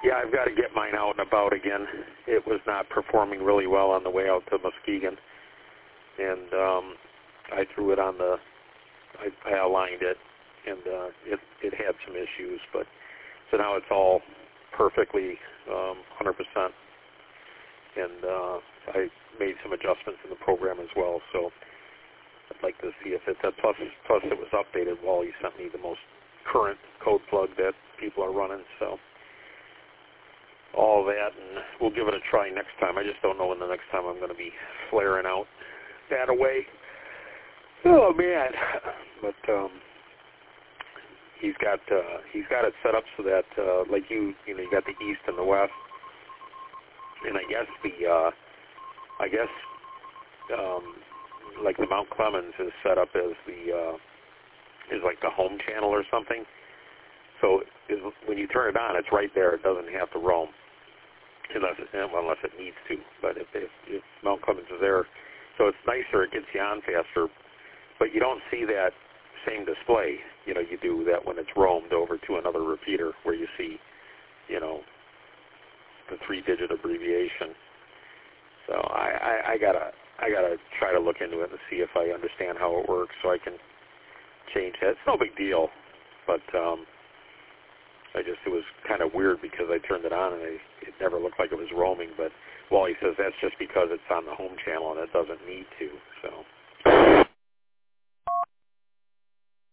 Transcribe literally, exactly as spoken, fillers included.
Yeah, I've got to get mine out and about again. It was not performing really well on the way out to Muskegon, and um, I threw it on the, I, I aligned it, and uh, it, it had some issues, but so now it's all perfectly um, one hundred percent, and uh, I made some adjustments in the program as well, so I'd like to see if it's, uh, plus, plus it was updated. Wally sent me the most current code plug that people are running, so all that, and we'll give it a try next time. I just don't know when the next time I'm going to be flaring out that away. Oh man! But um, he's got uh, he's got it set up so that uh, like you you know you got the east and the west, and I guess the uh, I guess um, like the Mount Clemens is set up as the uh, is like the home channel or something. So is, when you turn it on, it's right there. It doesn't have to roam. Unless it, unless it needs to, but if, if, if Mount Clemens is there, so it's nicer, it gets you on faster, but you don't see that same display, you know, you do that when it's roamed over to another repeater where you see, you know, the three-digit abbreviation. So I, I, I gotta, I gotta try to look into it and see if I understand how it works so I can change that. It's no big deal, but um, I just, it was kind of weird because I turned it on and I, it never looked like it was roaming, but Wally says that's just because it's on the home channel and it doesn't need to, so.